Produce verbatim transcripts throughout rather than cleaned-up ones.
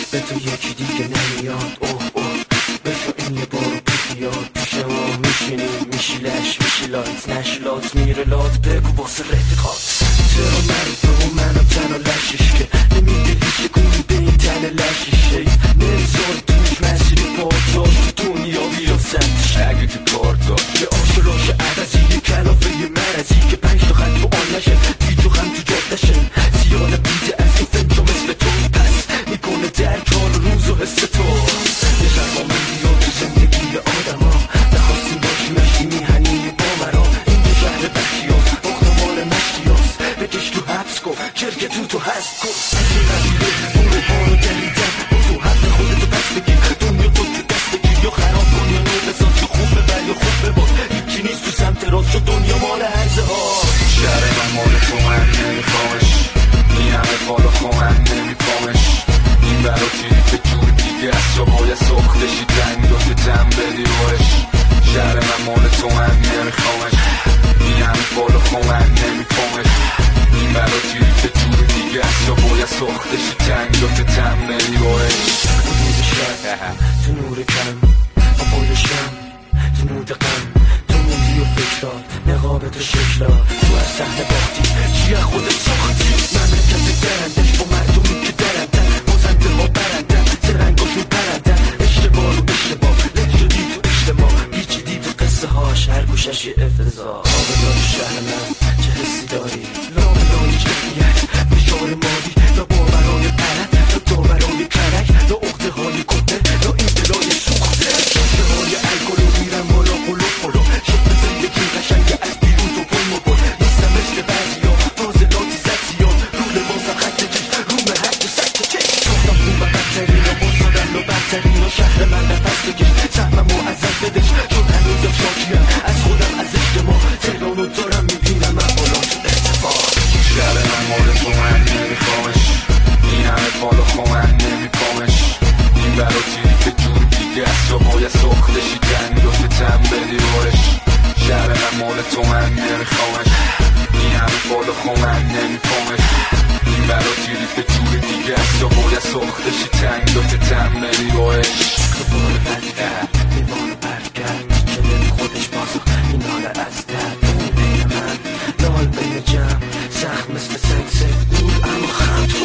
به تو یکی دیگه نمیاد. اوه اوه بشو این یه بارو بیاد پیش ما میشینیم میشی لش میشی لایت نشلات میره لات بگو واسه رفیقات چرا من تو منم تنها لشش که نمیده هیچ کنی به این تن لششه نمیذار توش مسیری پارتاش تو دنیا بیا سمتش اگه تو کار دار یه آشراش عوضی یه کلافه یه مرزی که پنج تا خط تو آن نشه دی تو خم تو جادشه زیاده بیده از این فنجا مثل تو پس میکنه در کار روز و حس تو یه شرما من بیاد تو زندگی آدم ها نخواستیم باشی مشتی میهنی با مرا اینجا شهر بخشیاز مختمال مشتیاز بکش تو حبس کن کرکه تو تو هست کن اگه نبیره برو ها رو دلیدن برو حق خودتو پس بگیر دنیا خود تو دست بگیر یا خراب کن یا نو بساز یا خوب ببر یا خوب بباز هیچی نیست تو سمت راست چون دنیا مال هرزه ها شهر من مال تو من نمیخوامش این همه بالا خو من نمیخوامش این برا تیری که جور دیگه از جا باید سختشی تنگ داشته تن بدی روش شهر من مال تو من نمیخوامش این همه بالا خو من نمیخوامش این برا تیری که جور دیگه از جا باید سختشی تنگ داشته تن بدی روش تو نور شب تو نور کم با پل شم تو مود غم تو موندی و فکرات نقاب تو شکلات تو از صحنه باختی چی از خودت ساختی مملکت درندش با مردمی که درندن بازنده ها برندن زرنگاشون پرندن اشتباه رو اشتباه لج شدی تو اجتماع پیچیدی تو قصه هاش هر گوشش یه افتضاح آبدار شهر من چه حسی داری لابلای جمعیت فشار مالی یا باورای پرد یا داورای کرک یا عقده های کته یا این دلای سوخته شاشه های الکل و میرن بالا قلوب بالا شکل زندگی قشنگ از بیرون تو پل مبال نیستم مثل بعضی ها فاضلاتی زدی ها رو لباسم خط چش رو محک و سکت چش ساختم خون و بدترین ها بازدادن و بدترین ها شهر من نفس بکش سهمم و ازت بدش چون هنوزم شاکیم از خودم از اجتماع تهرانو دارم میبینم من بالا تو اتفاق شهر من مال تو من نمیخوامش این همه بالا خو من نمیخوامش این برا تیری که جور دیگه از جا باید سختشی تنگ داشته تن بدی روش شهر من مال تو من نمیخوامش این همه بالا خو من نمیخوامش این برا تیری که جور دیگه از جا باید سختشی تنگ داشته تن بدی روش دوباره برگرد دیوانو برگرد شده خودش بازخ این حاله از درد اون بین من لال بین جمع سخت مثل سنگ سفت بود اما خم تو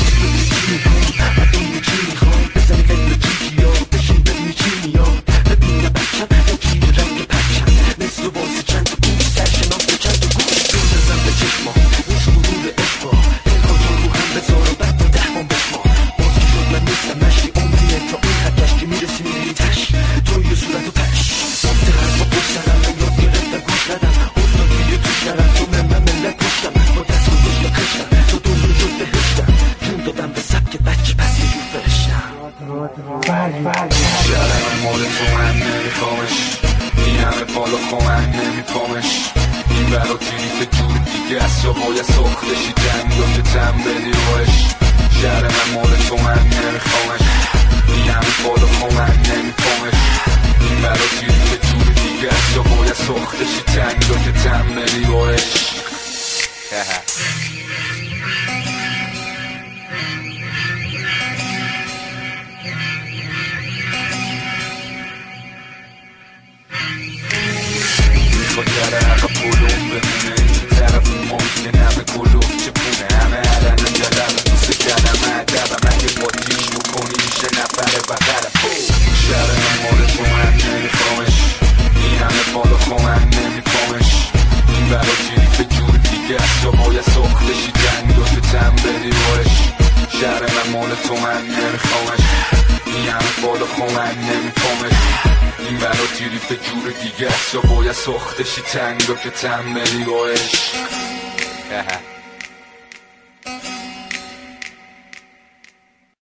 چی میخوام مردم چی میخوام بزنی قلب جیگی ها بشین ببینی چی میاد ببینه بچم یکی رنگ پرچم مثل واسه چند تا گوش سرشناس به چند تا گوش دور بزن به چشما نیست غرور اشبا دلها جا رو هم بذار و بعد تا دهمان بشما باز که شد من نیستم مشتی عمریه تا این هرگش که میرسی میری تش توی صورت و پش سمت حرف با پشت سرم من یاد گرفتم گوش ندم افتادی یه توش نرم تو من من ملت پشتم با دست گذاشتم خشتم تا دنیا شد بهشتم جون دادم به سبک بچه پس یه جور فرشتم شهر من مال تو من نمیخوامش این همه بالا خو من نمیخوامش این برا تیری که جور دیگه از جا باید سختشی تنگ داشته تن بدی روش شهر من مال تو من نمیخوامش این همه بالا خو من نمیخوامش این برا تیری که جور دیگه از جا باید سختشی تنگ داشته تن بدی روش میخواد در حقا پولون بمونه این طرف ممکنه همه گلوف چپونه همه علن جلم دوست کلم عدبم اگه باتیش بکنی میشه نفر بغلم شهر من مال تو من نمیخوامش این همه بالا خو من نمیخوامش این برا تیری که جور دیگه از جا باید سختشی تنگ داشته تن بدی روش شهر من مال تو من نمیخوامش این همه بالا خو من نمیخوامش این برا تیری به جور دیگه از جا باید سختشی تنگ داشته تن بدی روش